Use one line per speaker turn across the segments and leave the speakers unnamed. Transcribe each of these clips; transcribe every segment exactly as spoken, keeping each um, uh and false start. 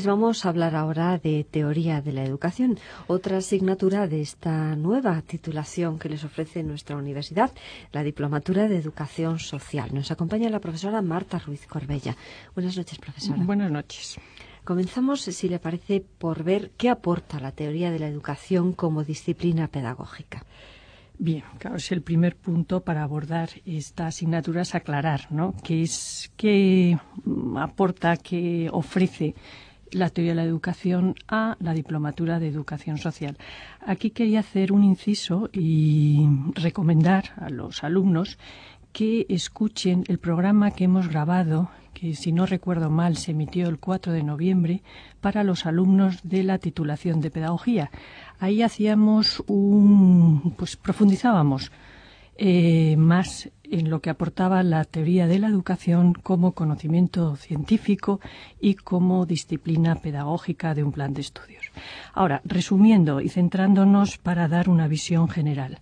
Les vamos a hablar ahora de Teoría de la Educación, otra asignatura de esta nueva titulación que les ofrece nuestra universidad, la Diplomatura de Educación Social. Nos acompaña la profesora Marta Ruiz Corbella. Buenas noches, profesora.
Buenas noches.
Comenzamos, si le parece, por ver qué aporta la teoría de la educación como disciplina pedagógica.
Bien, claro, es el primer punto para abordar esta asignatura, es aclarar, ¿no?, qué es, qué aporta, qué ofrece la teoría de la educación a la Diplomatura de Educación Social. Aquí quería hacer un inciso y recomendar a los alumnos que escuchen el programa que hemos grabado, que si no recuerdo mal se emitió el cuatro de noviembre para los alumnos de la titulación de Pedagogía. Ahí hacíamos un, pues profundizábamos eh, más en lo que aportaba la teoría de la educación como conocimiento científico y como disciplina pedagógica de un plan de estudios. Ahora, resumiendo y centrándonos para dar una visión general,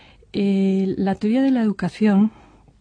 eh, la teoría de la educación,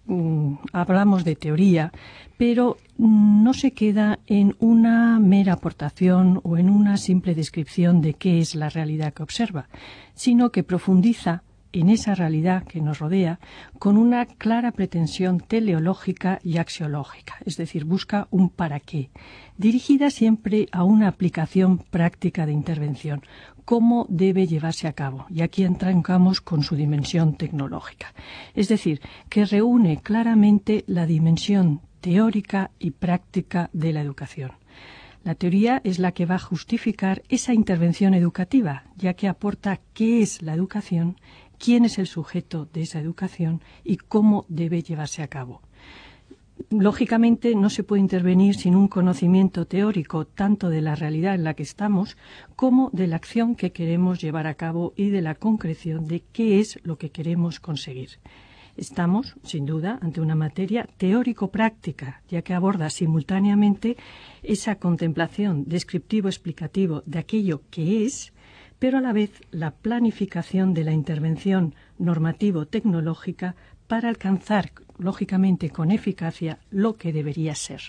hablamos de teoría, pero no se queda en una mera aportación o en una simple descripción de qué es la realidad que observa, sino que profundiza en esa realidad que nos rodea con una clara pretensión teleológica y axiológica, es decir, busca un para qué, dirigida siempre a una aplicación práctica de intervención, cómo debe llevarse a cabo. Y aquí entrancamos con su dimensión tecnológica. Es decir, que reúne claramente la dimensión teórica y práctica de la educación. La teoría es la que va a justificar esa intervención educativa, ya que aporta qué es la educación, quién es el sujeto de esa educación y cómo debe llevarse a cabo. Lógicamente, no se puede intervenir sin un conocimiento teórico tanto de la realidad en la que estamos como de la acción que queremos llevar a cabo y de la concreción de qué es lo que queremos conseguir. Estamos, sin duda, ante una materia teórico-práctica, ya que aborda simultáneamente esa contemplación descriptivo-explicativo de aquello que es, pero a la vez la planificación de la intervención normativo-tecnológica para alcanzar, lógicamente con eficacia, lo que debería ser.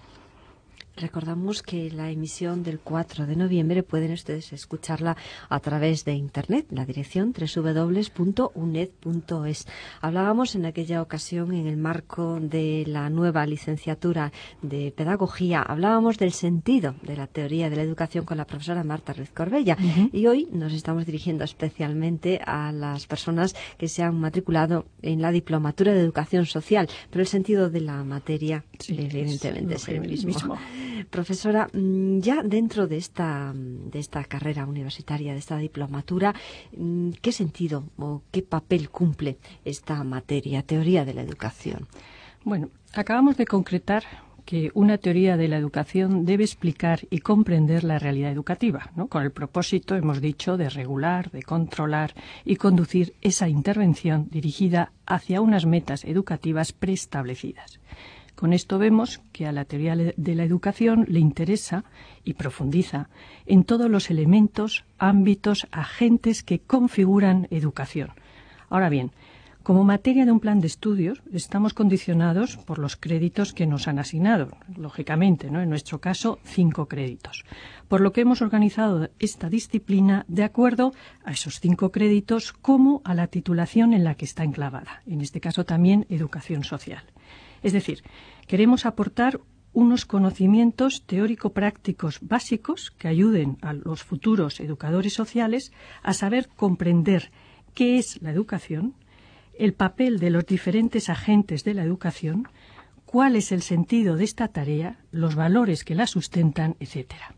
Recordamos que la emisión del cuatro de noviembre pueden ustedes escucharla a través de Internet, la dirección doble u doble u doble u punto u n e d punto es. Hablábamos en aquella ocasión, en el marco de la nueva licenciatura de Pedagogía, hablábamos del sentido de la teoría de la educación con la profesora Marta Ruiz Corbella. Uh-huh. Y hoy nos estamos dirigiendo especialmente a las personas que se han matriculado en la Diplomatura de Educación Social, pero el sentido de la materia, sí, evidentemente, es, es el mismo. mismo. Profesora, ya dentro de esta, de esta carrera universitaria, de esta diplomatura, ¿qué sentido o qué papel cumple esta materia, teoría de la educación?
Bueno, acabamos de concretar que una teoría de la educación debe explicar y comprender la realidad educativa, ¿no?, con el propósito, hemos dicho, de regular, de controlar y conducir esa intervención dirigida hacia unas metas educativas preestablecidas. Con esto vemos que a la teoría de la educación le interesa y profundiza en todos los elementos, ámbitos, agentes que configuran educación. Ahora bien, como materia de un plan de estudios, estamos condicionados por los créditos que nos han asignado, lógicamente, ¿no?, en nuestro caso, cinco créditos. Por lo que hemos organizado esta disciplina de acuerdo a esos cinco créditos como a la titulación en la que está enclavada, en este caso también educación social. Es decir, queremos aportar unos conocimientos teórico-prácticos básicos que ayuden a los futuros educadores sociales a saber comprender qué es la educación, el papel de los diferentes agentes de la educación, cuál es el sentido de esta tarea, los valores que la sustentan, etcétera.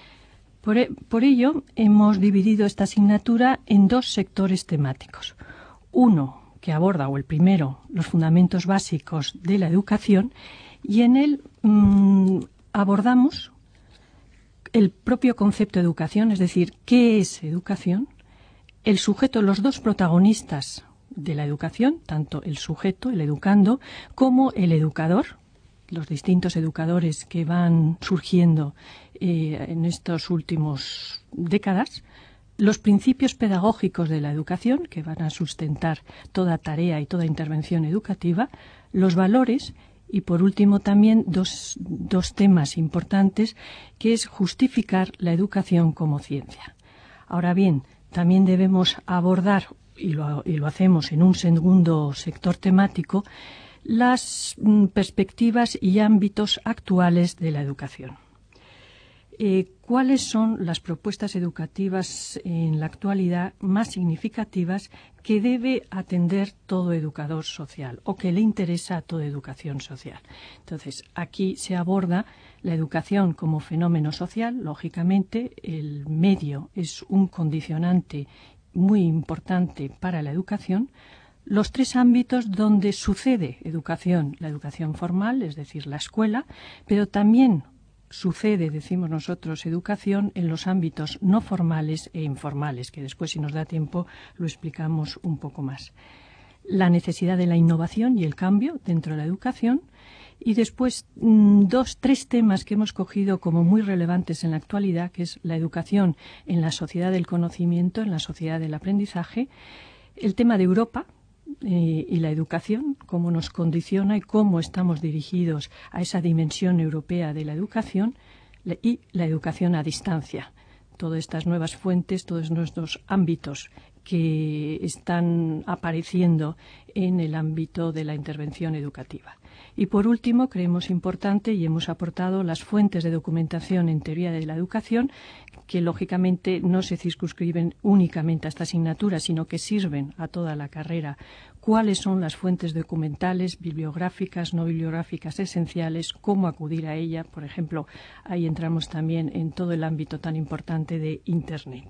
Por, por ello, hemos dividido esta asignatura en dos sectores temáticos. Uno, que aborda, o el primero, los fundamentos básicos de la educación, y en él mmm, abordamos el propio concepto de educación, es decir, qué es educación, el sujeto, los dos protagonistas de la educación, tanto el sujeto, el educando, como el educador, los distintos educadores que van surgiendo eh, en estas últimas décadas, los principios pedagógicos de la educación, que van a sustentar toda tarea y toda intervención educativa, los valores Y por último también dos, dos temas importantes, que es justificar la educación como ciencia. Ahora bien, también debemos abordar, y lo, y lo hacemos en un segundo sector temático, las mm, perspectivas y ámbitos actuales de la educación. Eh, ¿Cuáles son las propuestas educativas en la actualidad más significativas que debe atender todo educador social o que le interesa a toda educación social? Entonces, aquí se aborda la educación como fenómeno social. Lógicamente, el medio es un condicionante muy importante para la educación. Los tres ámbitos donde sucede educación: la educación formal, es decir, la escuela, pero también sucede, decimos nosotros, educación en los ámbitos no formales e informales, que después, si nos da tiempo, lo explicamos un poco más. La necesidad de la innovación y el cambio dentro de la educación. Y después, dos, tres temas que hemos cogido como muy relevantes en la actualidad, que es la educación en la sociedad del conocimiento, en la sociedad del aprendizaje, el tema de Europa, Eh, y la educación, cómo nos condiciona y cómo estamos dirigidos a esa dimensión europea de la educación, y la educación a distancia. Todas estas nuevas fuentes, todos nuestros ámbitos que están apareciendo en el ámbito de la intervención educativa. Y por último, creemos importante, y hemos aportado las fuentes de documentación en teoría de la educación, que lógicamente no se circunscriben únicamente a esta asignatura, sino que sirven a toda la carrera. ¿Cuáles son las fuentes documentales, bibliográficas, no bibliográficas esenciales? ¿Cómo acudir a ella? Por ejemplo, ahí entramos también en todo el ámbito tan importante de Internet.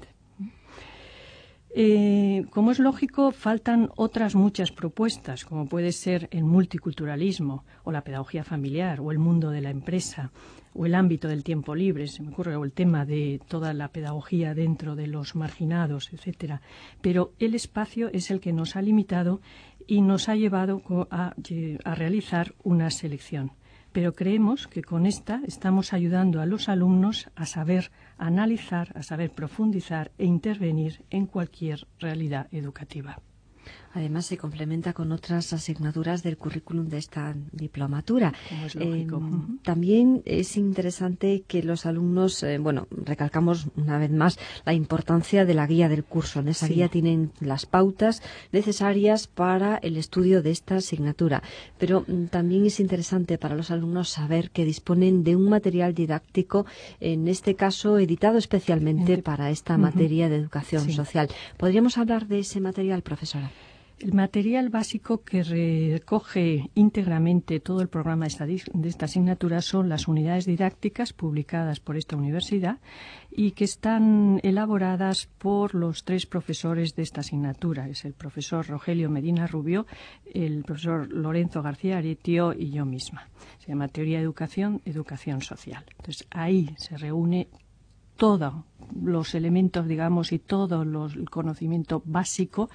Eh, como es lógico, faltan otras muchas propuestas, como puede ser el multiculturalismo, o la pedagogía familiar, o el mundo de la empresa, o el ámbito del tiempo libre, se me ocurre, o el tema de toda la pedagogía dentro de los marginados, etcétera. Pero el espacio es el que nos ha limitado y nos ha llevado a, a realizar una selección. Pero creemos que con esta estamos ayudando a los alumnos a saber analizar, a saber profundizar e intervenir en cualquier realidad educativa.
Además, se complementa con otras asignaturas del currículum de esta diplomatura.
Como es lógico.
Eh, uh-huh. También es interesante que los alumnos, eh, bueno, recalcamos una vez más la importancia de la guía del curso. En esa sí. guía tienen las pautas necesarias para el estudio de esta asignatura. Pero mm, también es interesante para los alumnos saber que disponen de un material didáctico, en este caso editado especialmente Ent- para esta uh-huh. materia de educación sí. social. ¿Podríamos hablar de ese material, profesora?
El material básico que recoge íntegramente todo el programa de esta, de esta asignatura son las unidades didácticas publicadas por esta universidad y que están elaboradas por los tres profesores de esta asignatura. Es el profesor Rogelio Medina Rubio, el profesor Lorenzo García Aretio y yo misma. Se llama Teoría de Educación, Educación Social. Entonces, ahí se reúne todos los elementos, digamos, y todo los, el conocimiento básico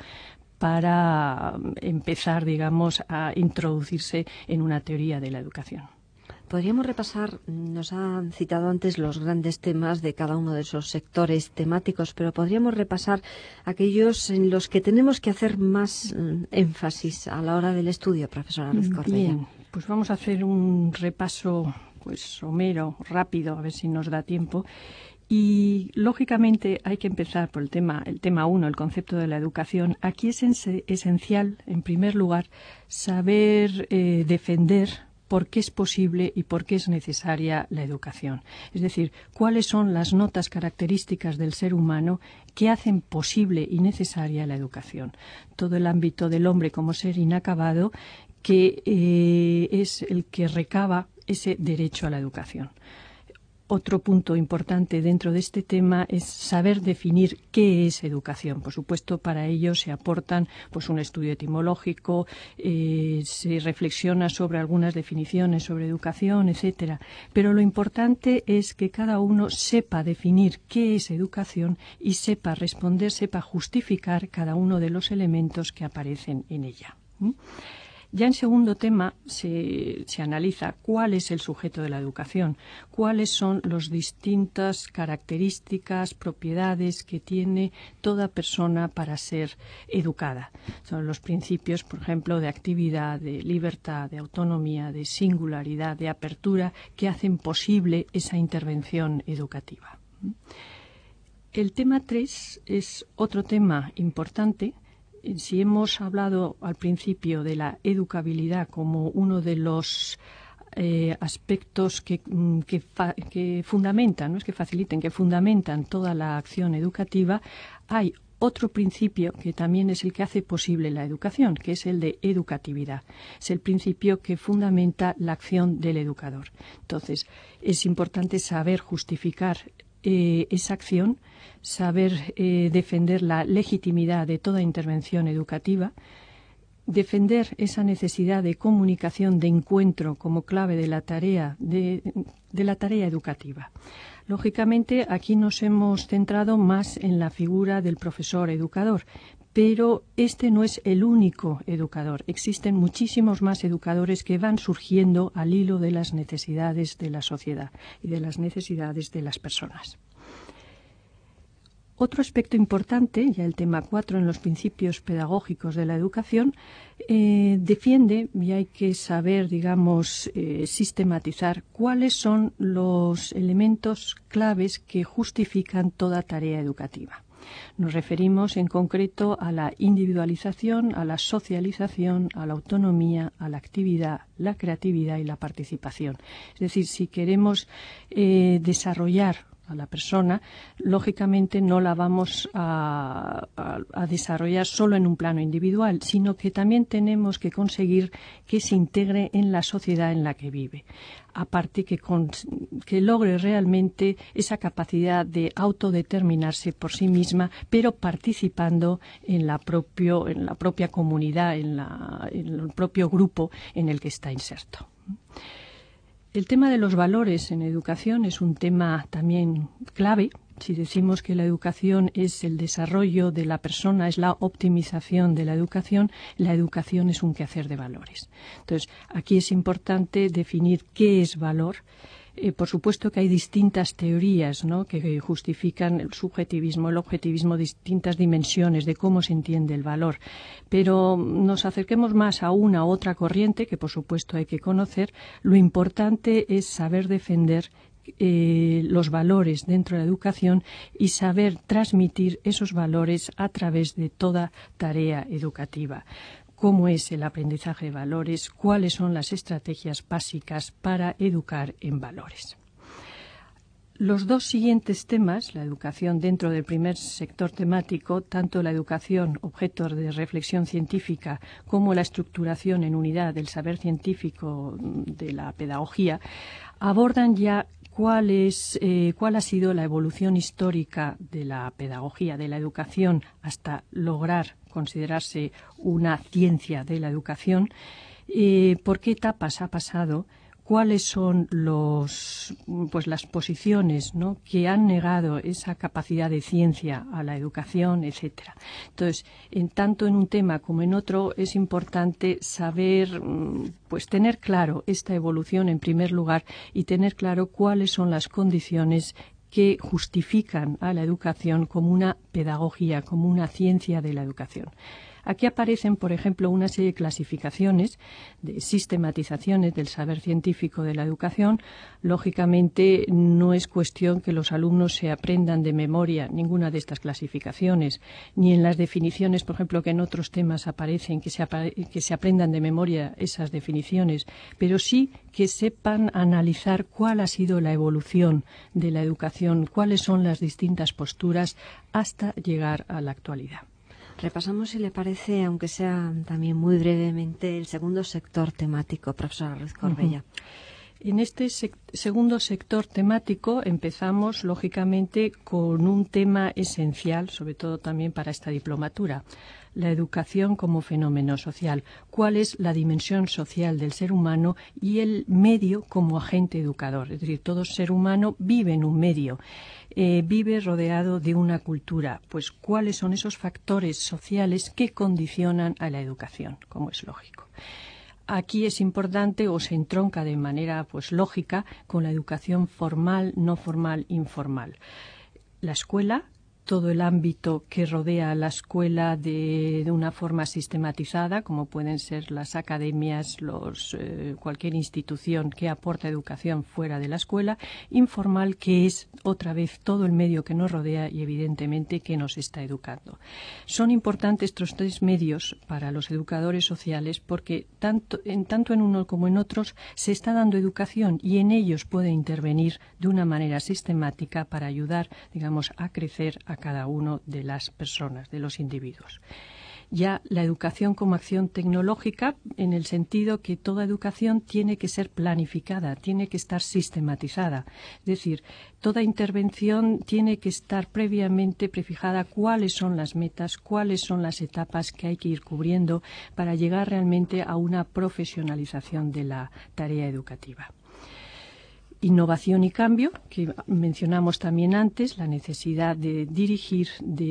para empezar, digamos, a introducirse en una teoría de la educación.
Podríamos repasar, nos han citado antes los grandes temas de cada uno de esos sectores temáticos, pero podríamos repasar aquellos en los que tenemos que hacer más mm, énfasis a la hora del estudio, profesora Ruiz Cortella.
Bien, pues vamos a hacer un repaso, pues somero, rápido, a ver si nos da tiempo. Y, lógicamente, hay que empezar por el tema el tema uno, el concepto de la educación. Aquí es esencial, en primer lugar, saber eh, defender por qué es posible y por qué es necesaria la educación. Es decir, cuáles son las notas características del ser humano que hacen posible y necesaria la educación. Todo el ámbito del hombre como ser inacabado, que eh, es el que recaba ese derecho a la educación. Otro punto importante dentro de este tema es saber definir qué es educación. Por supuesto, para ello se aportan pues un estudio etimológico, eh, se reflexiona sobre algunas definiciones sobre educación, etcétera. Pero lo importante es que cada uno sepa definir qué es educación y sepa responder, sepa justificar cada uno de los elementos que aparecen en ella. ¿Mm? Ya en segundo tema se, se analiza cuál es el sujeto de la educación, cuáles son las distintas características, propiedades que tiene toda persona para ser educada. Son los principios, por ejemplo, de actividad, de libertad, de autonomía, de singularidad, de apertura, que hacen posible esa intervención educativa. El tema tres es otro tema importante. Si hemos hablado al principio de la educabilidad como uno de los eh, aspectos que, que, fa, que fundamentan, no es que faciliten, que fundamentan toda la acción educativa, hay otro principio que también es el que hace posible la educación, que es el de educatividad. Es el principio que fundamenta la acción del educador. Entonces, es importante saber justificar Eh, esa acción, saber eh, defender la legitimidad de toda intervención educativa, defender esa necesidad de comunicación, de encuentro como clave de la tarea de, de la tarea educativa. Lógicamente, aquí nos hemos centrado más en la figura del profesor educador, pero este no es el único educador. Existen muchísimos más educadores que van surgiendo al hilo de las necesidades de la sociedad y de las necesidades de las personas. Otro aspecto importante, ya el tema cuatro en los principios pedagógicos de la educación, eh, defiende, y hay que saber, digamos, eh, sistematizar cuáles son los elementos claves que justifican toda tarea educativa. Nos referimos en concreto a la individualización, a la socialización, a la autonomía, a la actividad, la creatividad y la participación. Es decir, si queremos eh, desarrollar a la persona, lógicamente no la vamos a, a, a desarrollar solo en un plano individual, sino que también tenemos que conseguir que se integre en la sociedad en la que vive. Aparte que, con, que logre realmente esa capacidad de autodeterminarse por sí misma, pero participando en la, propio, en la propia comunidad, en, la, en el propio grupo en el que está inserto. El tema de los valores en educación es un tema también clave. Si decimos que la educación es el desarrollo de la persona, es la optimización de la educación, la educación es un quehacer de valores. Entonces, aquí es importante definir qué es valor. Eh, por supuesto que hay distintas teorías, ¿no?, que justifican el subjetivismo, el objetivismo, distintas dimensiones de cómo se entiende el valor. Pero nos acerquemos más a una u otra corriente, que por supuesto hay que conocer. Lo importante es saber defender eh, los valores dentro de la educación y saber transmitir esos valores a través de toda tarea educativa. Cómo es el aprendizaje de valores, cuáles son las estrategias básicas para educar en valores. Los dos siguientes temas, la educación dentro del primer sector temático, tanto la educación objeto de reflexión científica como la estructuración en unidad del saber científico de la pedagogía, abordan ya cuál es, eh, cuál ha sido la evolución histórica de la pedagogía, de la educación, hasta lograr considerarse una ciencia de la educación, eh, por qué etapas ha pasado, cuáles son los, pues las posiciones, ¿no?, que han negado esa capacidad de ciencia a la educación, etcétera. Entonces, en tanto en un tema como en otro, es importante saber, pues tener claro esta evolución en primer lugar y tener claro cuáles son las condiciones que justifican a la educación como una pedagogía, como una ciencia de la educación. Aquí aparecen, por ejemplo, una serie de clasificaciones, de sistematizaciones del saber científico de la educación. Lógicamente, no es cuestión que los alumnos se aprendan de memoria ninguna de estas clasificaciones, ni en las definiciones, por ejemplo, que en otros temas aparecen, que se, apare- que se aprendan de memoria esas definiciones, pero sí que sepan analizar cuál ha sido la evolución de la educación, cuáles son las distintas posturas hasta llegar a la actualidad.
Repasamos, si le parece, aunque sea también muy brevemente, el segundo sector temático, profesora Ruiz Corbella.
Uh-huh. En este sec- segundo sector temático empezamos, lógicamente, con un tema esencial, sobre todo también para esta diplomatura, la educación como fenómeno social. ¿Cuál es la dimensión social del ser humano y el medio como agente educador? Es decir, todo ser humano vive en un medio, eh, vive rodeado de una cultura. Pues, ¿cuáles son esos factores sociales que condicionan a la educación? Como es lógico. aquí es importante o se entronca de manera pues lógica con la educación formal, no formal, informal. La escuela, todo el ámbito que rodea a la escuela de, de una forma sistematizada, como pueden ser las academias, los, eh, cualquier institución que aporta educación fuera de la escuela, informal, que es otra vez todo el medio que nos rodea y evidentemente que nos está educando. Son importantes estos tres medios para los educadores sociales porque tanto en, tanto en uno como en otros se está dando educación y en ellos puede intervenir de una manera sistemática para ayudar, digamos, a crecer a cada uno de las personas, de los individuos. Ya la educación como acción tecnológica, en el sentido que toda educación tiene que ser planificada, tiene que estar sistematizada. Es decir, toda intervención tiene que estar previamente prefijada cuáles son las metas, cuáles son las etapas que hay que ir cubriendo para llegar realmente a una profesionalización de la tarea educativa. Innovación y cambio, que mencionamos también antes, la necesidad de dirigir,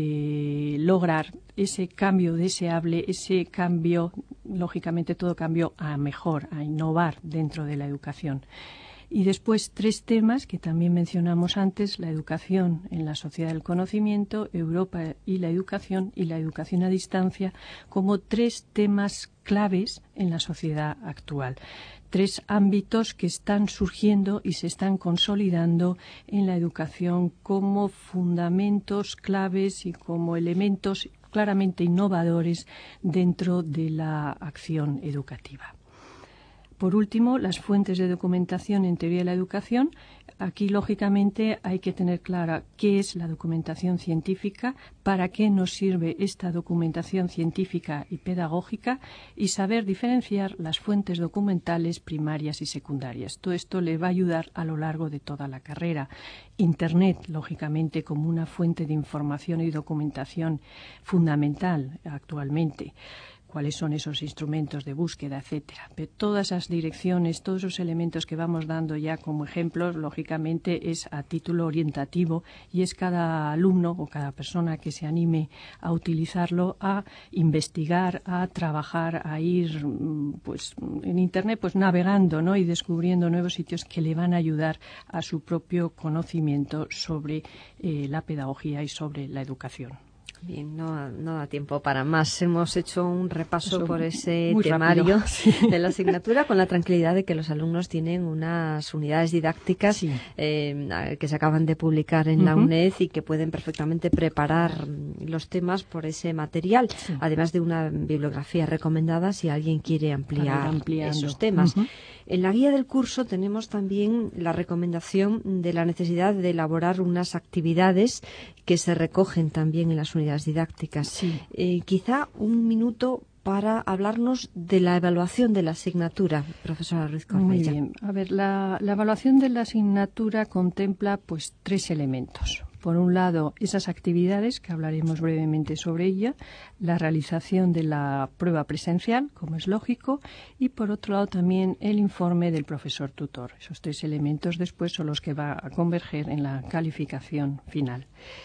de lograr ese cambio deseable, ese cambio, lógicamente todo cambio a mejor, a innovar dentro de la educación. Y después tres temas que también mencionamos antes, la educación en la sociedad del conocimiento, Europa y la educación y la educación a distancia, como tres temas claves en la sociedad actual. Tres ámbitos que están surgiendo y se están consolidando en la educación como fundamentos claves y como elementos claramente innovadores dentro de la acción educativa. Por último, las fuentes de documentación en teoría de la educación. Aquí, lógicamente, hay que tener clara qué es la documentación científica, para qué nos sirve esta documentación científica y pedagógica y saber diferenciar las fuentes documentales primarias y secundarias. Todo esto le va a ayudar a lo largo de toda la carrera. Internet, lógicamente, como una fuente de información y documentación fundamental actualmente. Cuáles son esos instrumentos de búsqueda, etcétera. Pero todas esas direcciones, todos esos elementos que vamos dando ya como ejemplos, lógicamente es a título orientativo y es cada alumno o cada persona que se anime a utilizarlo, a investigar, a trabajar, a ir pues en Internet pues navegando, ¿no? Y descubriendo nuevos sitios que le van a ayudar a su propio conocimiento sobre eh, la pedagogía y sobre la educación.
Bien, no, no da tiempo para más. Hemos hecho un repaso
Eso,
por ese
muy
temario
sí.
de la asignatura con la tranquilidad de que los alumnos tienen unas unidades didácticas
sí.
eh, que se acaban de publicar en uh-huh. la UNED y que pueden perfectamente preparar los temas por ese material, sí. además de una bibliografía recomendada si alguien quiere ampliar esos temas. Uh-huh. En la guía del curso tenemos también la recomendación de la necesidad de elaborar unas actividades que se recogen también en las unidades didácticas.
Sí.
Eh, quizá un minuto para hablarnos de la evaluación de la asignatura, profesora Ruiz Corbella.
Muy bien. A ver, la, la evaluación de la asignatura contempla pues tres elementos. Por un lado, esas actividades, que hablaremos brevemente sobre ella, la realización de la prueba presencial, como es lógico, y por otro lado también el informe del profesor tutor. Esos tres elementos después son los que va a converger en la calificación final.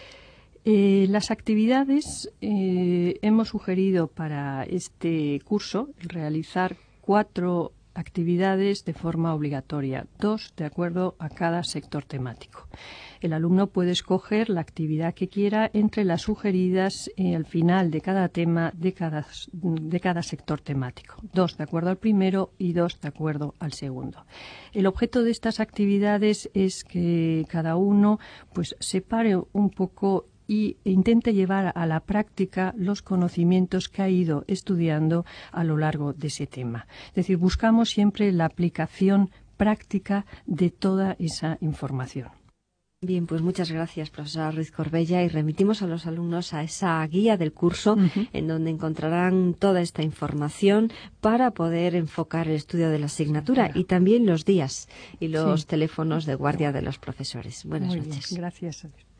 Eh, las actividades eh, hemos sugerido para este curso realizar cuatro actividades de forma obligatoria, dos de acuerdo a cada sector temático. El alumno puede escoger la actividad que quiera entre las sugeridas eh, al final de cada tema de cada, de cada sector temático. Dos de acuerdo al primero y dos de acuerdo al segundo. El objeto de estas actividades es que cada uno pues separe un poco y intente llevar a la práctica los conocimientos que ha ido estudiando a lo largo de ese tema. Es decir, buscamos siempre la aplicación práctica de toda esa información.
Bien, pues muchas gracias, profesora Ruiz Corbella, y remitimos a los alumnos a esa guía del curso uh-huh. en donde encontrarán toda esta información para poder enfocar el estudio de la asignatura claro. y también los días y los sí. teléfonos de guardia de los profesores. Buenas
Muy
noches.
Bien, gracias.